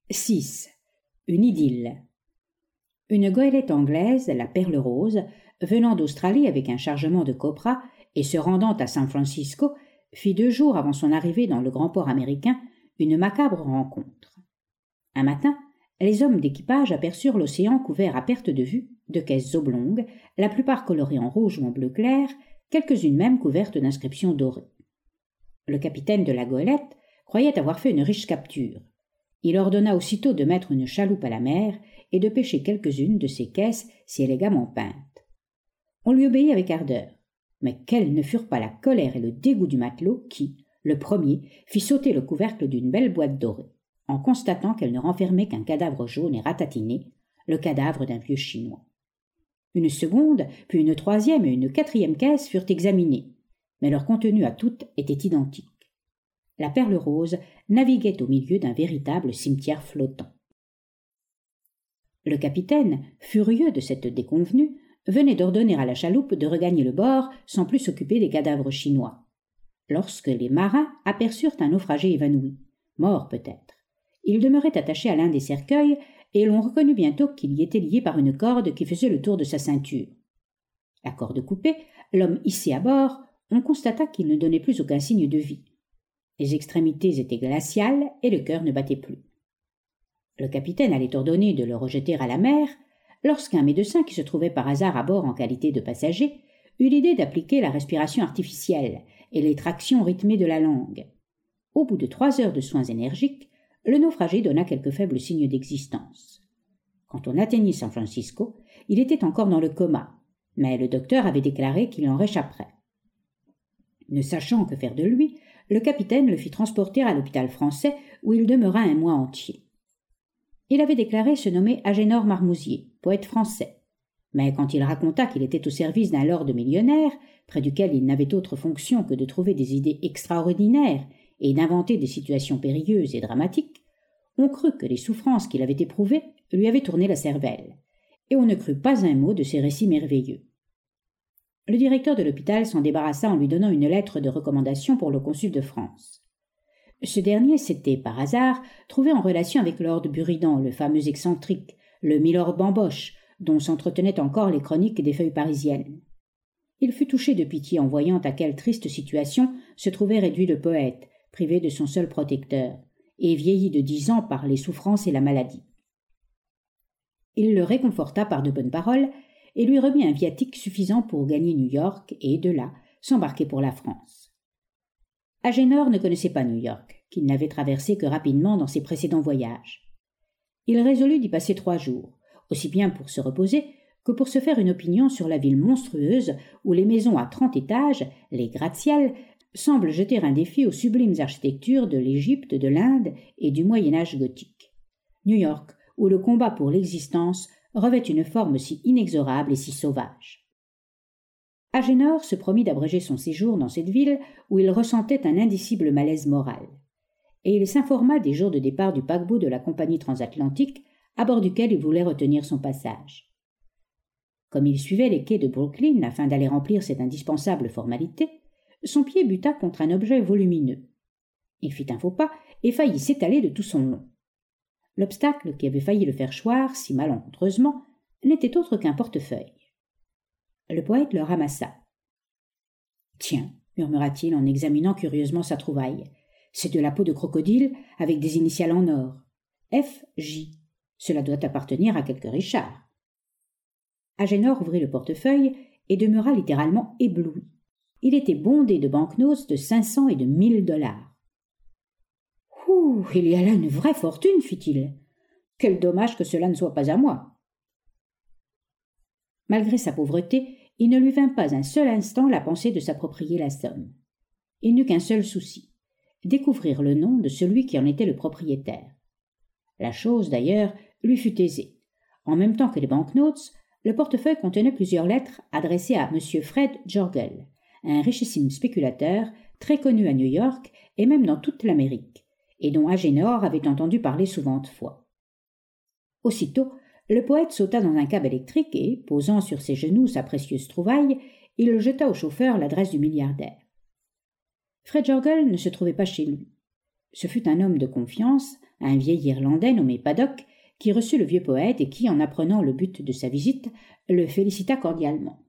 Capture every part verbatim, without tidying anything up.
six. Une idylle. Une goélette anglaise, la Perle Rose, venant d'Australie avec un chargement de copra et se rendant à San Francisco, fit deux jours avant son arrivée dans le grand port américain une macabre rencontre. Un matin, les hommes d'équipage aperçurent l'océan couvert à perte de vue de caisses oblongues, la plupart colorées en rouge ou en bleu clair, quelques-unes même couvertes d'inscriptions dorées. Le capitaine de la goélette croyait avoir fait une riche capture. Il ordonna aussitôt de mettre une chaloupe à la mer et de pêcher quelques-unes de ces caisses si élégamment peintes. On lui obéit avec ardeur, mais quels ne furent pas la colère et le dégoût du matelot qui, le premier, fit sauter le couvercle d'une belle boîte dorée, en constatant qu'elle ne renfermait qu'un cadavre jaune et ratatiné, le cadavre d'un vieux Chinois. Une seconde, puis une troisième et une quatrième caisse furent examinées, mais leur contenu à toutes était identique. La Perle Rose naviguait au milieu d'un véritable cimetière flottant. Le capitaine, furieux de cette déconvenue, venait d'ordonner à la chaloupe de regagner le bord sans plus s'occuper des cadavres chinois, lorsque les marins aperçurent un naufragé évanoui, mort peut-être. Il demeurait attaché à l'un des cercueils, et l'on reconnut bientôt qu'il y était lié par une corde qui faisait le tour de sa ceinture. La corde coupée, l'homme hissé à bord, on constata qu'il ne donnait plus aucun signe de vie. Les extrémités étaient glaciales et le cœur ne battait plus. Le capitaine allait ordonner de le rejeter à la mer, lorsqu'un médecin qui se trouvait par hasard à bord en qualité de passager eut l'idée d'appliquer la respiration artificielle et les tractions rythmées de la langue. Au bout de trois heures de soins énergiques, le naufragé donna quelques faibles signes d'existence. Quand on atteignit San Francisco, il était encore dans le coma, mais le docteur avait déclaré qu'il en réchapperait. Ne sachant que faire de lui, le capitaine le fit transporter à l'hôpital français où il demeura un mois entier. Il avait déclaré se nommer Agénor Marmousier, poète français, mais quand il raconta qu'il était au service d'un lord millionnaire, près duquel il n'avait autre fonction que de trouver des idées extraordinaires et d'inventer des situations périlleuses et dramatiques, on crut que les souffrances qu'il avait éprouvées lui avaient tourné la cervelle, et on ne crut pas un mot de ces récits merveilleux. Le directeur de l'hôpital s'en débarrassa en lui donnant une lettre de recommandation pour le consul de France. Ce dernier s'était, par hasard, trouvé en relation avec lord Buridan, le fameux excentrique, le milord Bamboche, dont s'entretenaient encore les chroniques des feuilles parisiennes. Il fut touché de pitié en voyant à quelle triste situation se trouvait réduit le poète, privé de son seul protecteur, et vieilli de dix ans par les souffrances et la maladie. Il le réconforta par de bonnes paroles et lui remit un viatique suffisant pour gagner New York et, de là, s'embarquer pour la France. Agénor ne connaissait pas New York, qu'il n'avait traversé que rapidement dans ses précédents voyages. Il résolut d'y passer trois jours, aussi bien pour se reposer que pour se faire une opinion sur la ville monstrueuse où les maisons à trente étages, les gratte-ciels, semblent jeter un défi aux sublimes architectures de l'Égypte, de l'Inde et du Moyen-Âge gothique. New York, où le combat pour l'existence revêt une forme si inexorable et si sauvage. Agénor se promit d'abréger son séjour dans cette ville où il ressentait un indicible malaise moral, et il s'informa des jours de départ du paquebot de la compagnie transatlantique à bord duquel il voulait retenir son passage. Comme il suivait les quais de Brooklyn afin d'aller remplir cette indispensable formalité, son pied buta contre un objet volumineux. Il fit un faux pas et faillit s'étaler de tout son long. L'obstacle qui avait failli le faire choir, si malencontreusement, n'était autre qu'un portefeuille. Le poète le ramassa. « Tiens, murmura-t-il en examinant curieusement sa trouvaille, c'est de la peau de crocodile avec des initiales en or. F J. Cela doit appartenir à quelque Richard. » Agénor ouvrit le portefeuille et demeura littéralement ébloui. Il était bondé de banknotes de cinq cents et de mille dollars. « Ouh, il y a là une vraie fortune, fit-il. Quel dommage que cela ne soit pas à moi. » Malgré sa pauvreté, il ne lui vint pas un seul instant la pensée de s'approprier la somme. Il n'eut qu'un seul souci, découvrir le nom de celui qui en était le propriétaire. La chose, d'ailleurs, lui fut aisée. En même temps que les banknotes, le portefeuille contenait plusieurs lettres adressées à M. Fred Jorgel, un richissime spéculateur très connu à New York et même dans toute l'Amérique, et dont Agénor avait entendu parler souvent fois. Aussitôt, le poète sauta dans un cab électrique et, posant sur ses genoux sa précieuse trouvaille, il jeta au chauffeur l'adresse du milliardaire. Fred Jorgel ne se trouvait pas chez lui. Ce fut un homme de confiance, un vieil Irlandais nommé Paddock, qui reçut le vieux poète et qui, en apprenant le but de sa visite, le félicita cordialement.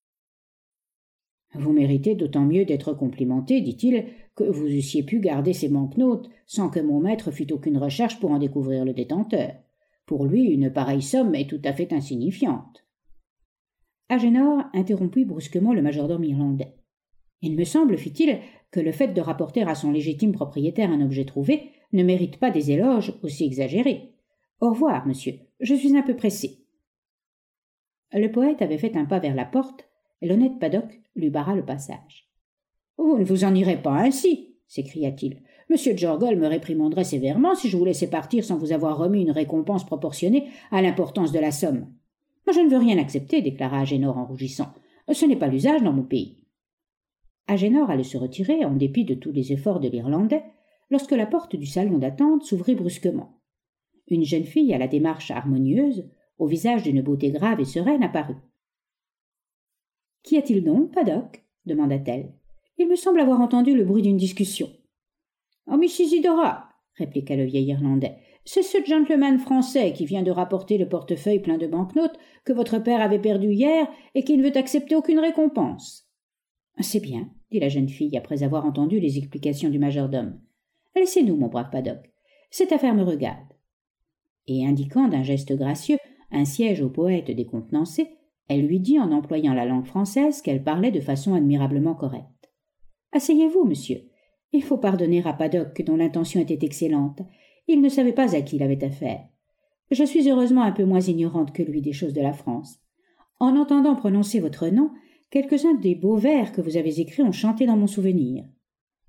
« Vous méritez d'autant mieux d'être complimenté, dit-il, que vous eussiez pu garder ces banknotes sans que mon maître fît aucune recherche pour en découvrir le détenteur. Pour lui, une pareille somme est tout à fait insignifiante. » Agénor interrompit brusquement le majordome irlandais. « Il me semble, fit-il, que le fait de rapporter à son légitime propriétaire un objet trouvé ne mérite pas des éloges aussi exagérés. Au revoir, monsieur, je suis un peu pressé. » Le poète avait fait un pas vers la porte, et l'honnête Paddock lui barra le passage. « Vous ne vous en irez pas ainsi, s'écria-t-il. Monsieur Jorgol me réprimanderait sévèrement si je vous laissais partir sans vous avoir remis une récompense proportionnée à l'importance de la somme. Moi, je ne veux rien accepter, déclara Agénor en rougissant. Ce n'est pas l'usage dans mon pays. » Agénor allait se retirer, en dépit de tous les efforts de l'Irlandais, lorsque la porte du salon d'attente s'ouvrit brusquement. Une jeune fille à la démarche harmonieuse, au visage d'une beauté grave et sereine, apparut. « Qu'y a-t-il donc, Paddock » demanda-t-elle. « Il me semble avoir entendu le bruit d'une discussion. »« Oh, Miss Isidora » répliqua le vieil Irlandais. « C'est ce gentleman français qui vient de rapporter le portefeuille plein de banknotes que votre père avait perdu hier et qui ne veut accepter aucune récompense. »« C'est bien, » dit la jeune fille après avoir entendu les explications du majordome. « Laissez-nous, mon brave Paddock. Cette affaire me regarde. » Et indiquant d'un geste gracieux un siège au poète décontenancé, elle lui dit en employant la langue française qu'elle parlait de façon admirablement correcte. « Asseyez-vous, monsieur. Il faut pardonner à Paddock dont l'intention était excellente. Il ne savait pas à qui il avait affaire. Je suis heureusement un peu moins ignorante que lui des choses de la France. En entendant prononcer votre nom, quelques-uns des beaux vers que vous avez écrits ont chanté dans mon souvenir. »« Miss »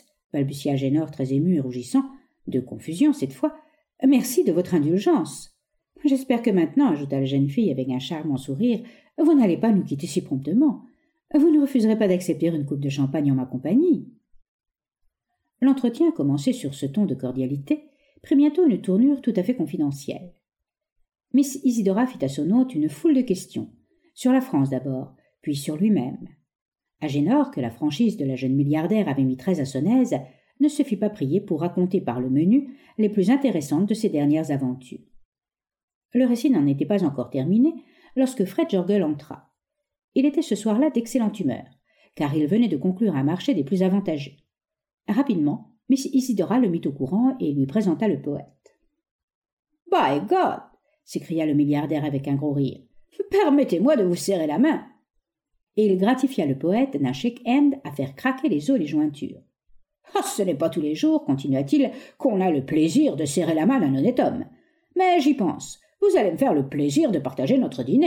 balbutia Agénor très ému et rougissant, de confusion cette fois, « merci de votre indulgence. » « J'espère que maintenant, ajouta la jeune fille avec un charmant sourire, vous n'allez pas nous quitter si promptement. Vous ne refuserez pas d'accepter une coupe de champagne en ma compagnie. » L'entretien, commencé sur ce ton de cordialité, prit bientôt une tournure tout à fait confidentielle. Miss Isidora fit à son hôte une foule de questions, sur la France d'abord, puis sur lui-même. Agénor, que la franchise de la jeune milliardaire avait mis très à son aise, ne se fit pas prier pour raconter par le menu les plus intéressantes de ses dernières aventures. Le récit n'en était pas encore terminé lorsque Fred Jorgel entra. Il était ce soir-là d'excellente humeur, car il venait de conclure un marché des plus avantageux. Rapidement, Miss Isidora le mit au courant et lui présenta le poète. « By God !» s'écria le milliardaire avec un gros rire. « Permettez-moi de vous serrer la main !» Et il gratifia le poète d'un shake-hand à faire craquer les os et les jointures. « Ah, ce n'est pas tous les jours, continua-t-il, qu'on a le plaisir de serrer la main d'un honnête homme. Mais j'y pense. Vous allez me faire le plaisir de partager notre dîner. »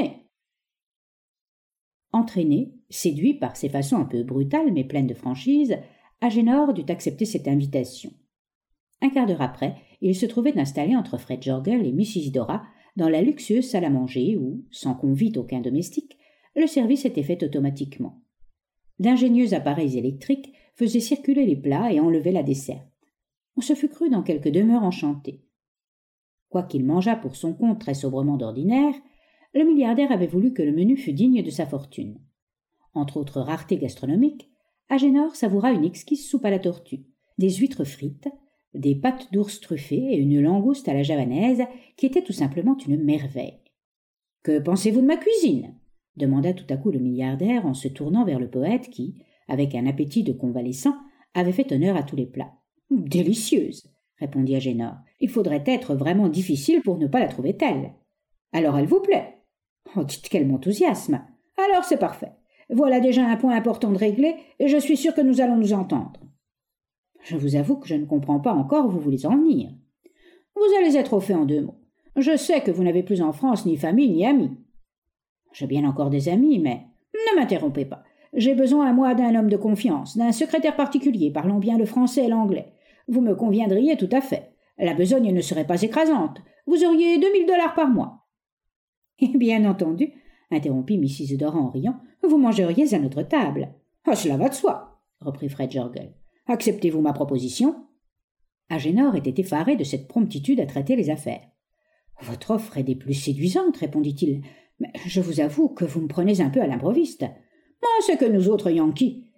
Entraîné, séduit par ses façons un peu brutales mais pleines de franchise, Agénor dut accepter cette invitation. Un quart d'heure après, il se trouvait installé entre Fred Jorgel et Miss Isidora dans la luxueuse salle à manger où, sans qu'on vît aucun domestique, le service était fait automatiquement. D'ingénieux appareils électriques faisaient circuler les plats et enlevaient la desserte. On se fût cru dans quelque demeure enchantée. Quoiqu'il mangeât pour son compte très sobrement d'ordinaire, le milliardaire avait voulu que le menu fût digne de sa fortune. Entre autres raretés gastronomiques, Agénor savoura une exquise soupe à la tortue, des huîtres frites, des pâtes d'ours truffées et une langouste à la javanaise qui était tout simplement une merveille. « Que pensez-vous de ma cuisine ?» demanda tout à coup le milliardaire en se tournant vers le poète qui, avec un appétit de convalescent, avait fait honneur à tous les plats. « Délicieuse !» répondit Agénor. « Il faudrait être vraiment difficile pour ne pas la trouver telle. Alors elle vous plaît ? Oh, dites quel enthousiasme. Alors c'est parfait. Voilà déjà un point important de réglé, et je suis sûr que nous allons nous entendre. Je vous avoue que je ne comprends pas encore où vous voulez en venir. Vous allez être au fait en deux mots. Je sais que vous n'avez plus en France ni famille ni amis. J'ai bien encore des amis, mais ne m'interrompez pas. J'ai besoin à moi d'un homme de confiance, d'un secrétaire particulier parlant bien le français et l'anglais. Vous me conviendriez tout à fait. La besogne ne serait pas écrasante. Vous auriez deux mille dollars par mois. Et bien entendu, interrompit Miss Isidora en riant, vous mangeriez à notre table. Ah, cela va de soi, reprit Fred Jorgel. Acceptez-vous ma proposition? Agénor était effaré de cette promptitude à traiter les affaires. Votre offre est des plus séduisantes, répondit-il, mais je vous avoue que vous me prenez un peu à l'improviste. Moi, c'est que nous autres Yankees,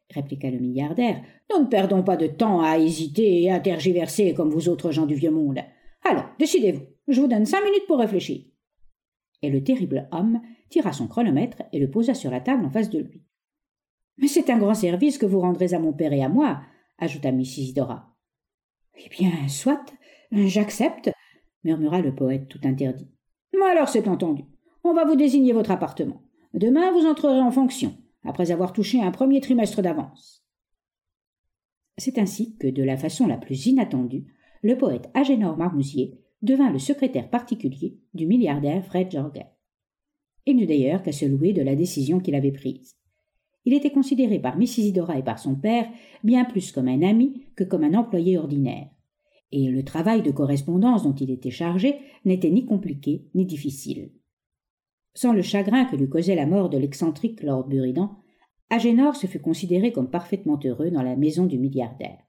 répliqua le milliardaire. « Nous ne perdons pas de temps à hésiter et à tergiverser comme vous autres gens du vieux monde. Alors, décidez-vous, je vous donne cinq minutes pour réfléchir. » Et le terrible homme tira son chronomètre et le posa sur la table en face de lui. « Mais c'est un grand service que vous rendrez à mon père et à moi, » ajouta Miss Isidora. « Eh bien, soit, j'accepte, » murmura le poète tout interdit. « Alors c'est entendu. On va vous désigner votre appartement. Demain, vous entrerez en fonction, après avoir touché un premier trimestre d'avance. » C'est ainsi que, de la façon la plus inattendue, le poète Agénor Marmousier devint le secrétaire particulier du milliardaire Fred Jorgen. Il n'eut d'ailleurs qu'à se louer de la décision qu'il avait prise. Il était considéré par Miss Isidora et par son père bien plus comme un ami que comme un employé ordinaire, et le travail de correspondance dont il était chargé n'était ni compliqué ni difficile. Sans le chagrin que lui causait la mort de l'excentrique Lord Buridan, Agénor se fut considéré comme parfaitement heureux dans la maison du milliardaire.